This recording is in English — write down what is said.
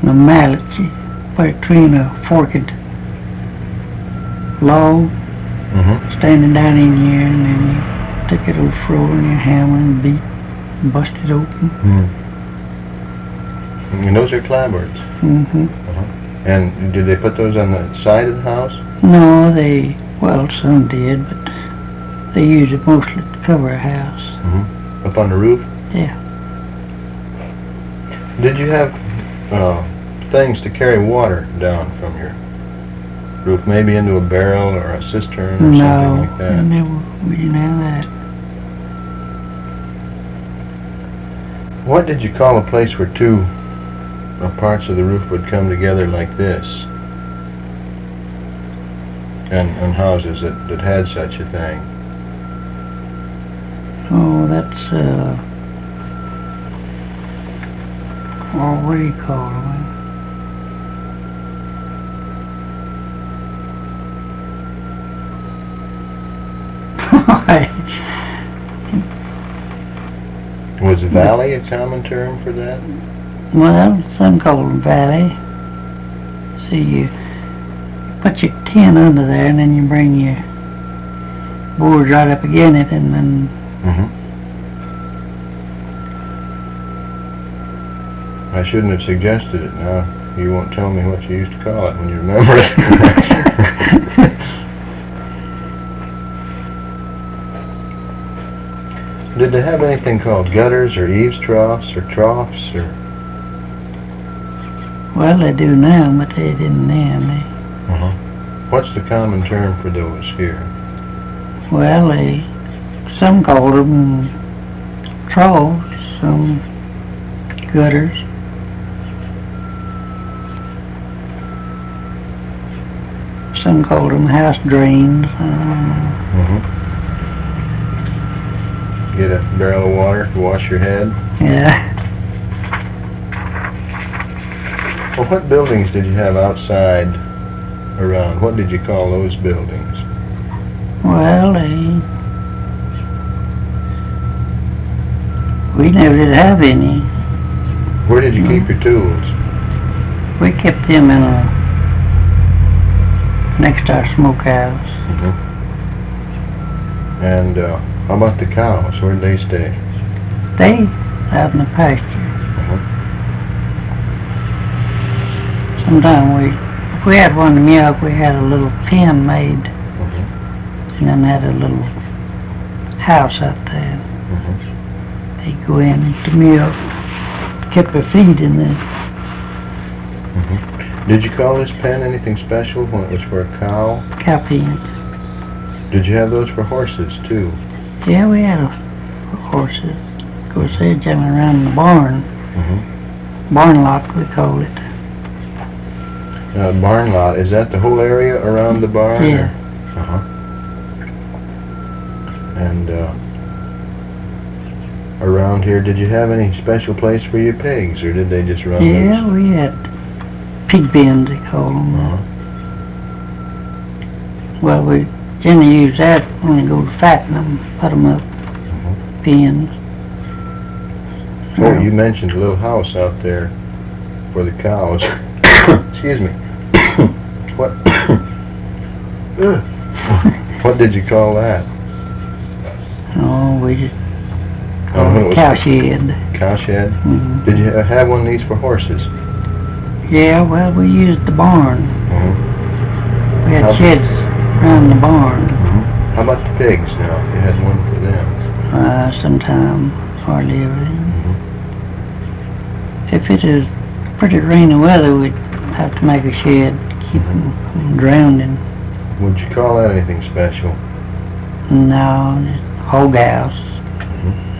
and a mallet. You put it between a forked log standing down in here, and then you take it over the floor and you hammer and beat and bust it open. And those are clapboards. And did they put those on the side of the house? No, well, some did, but they used it mostly to cover a house. Up on the roof? Yeah. Did you have things to carry water down from your roof, maybe into a barrel or a cistern or something like that? No, we didn't have that. What did you call a place where two parts of the roof would come together like this? And houses that had such a thing? Oh, that's, what do you call them? Was valley a common term for that? Well, some call them valley. See, you put your tin under there, and then you bring your boards right up against it, and then I shouldn't have suggested it. Now you won't tell me what you used to call it when you remember it. Did they have anything called gutters or eaves troughs or troughs or? Well, they do now, but they didn't then. What's the common term for those here? Well, some called them troughs, some gutters. Some called them house drains. Get a barrel of water to wash your head? Yeah. Well, what buildings did you have outside around? What did you call those buildings? Well, we never did have any. Where did you keep your tools? We kept them in next to our smokehouse. And how about the cows? Where did they stay? They out in the pasture. Sometimes if we had one to milk, we had a little pen made, and then had a little house out there. They'd go in to milk, kept their feed in there. Did you call this pen anything special when it was for a cow? Cow pen. Did you have those for horses too? Yeah, we had horses. Of course, they're generally around the barn. Barn lot, we call it. Barn lot, is that the whole area around the barn? Yeah. And around here, did you have any special place for your pigs, or did they just run loose? Yeah, we had pig bins, they call them. Well, we generally use that when we go to fatten them, put them up, bins. Oh, you mentioned a little house out there for the cows. Excuse me. What? What did you call that? Oh, we just called it cow shed. Cow shed? Did you have one of these for horses? Yeah, well, we used the barn. We had sheds around the barn. How about the pigs now? You had one for them? Sometime, hardly everything. If it is pretty rainy weather, we'd have to make a shed to keep them from drowning. Would you call that anything special? No, just hog house.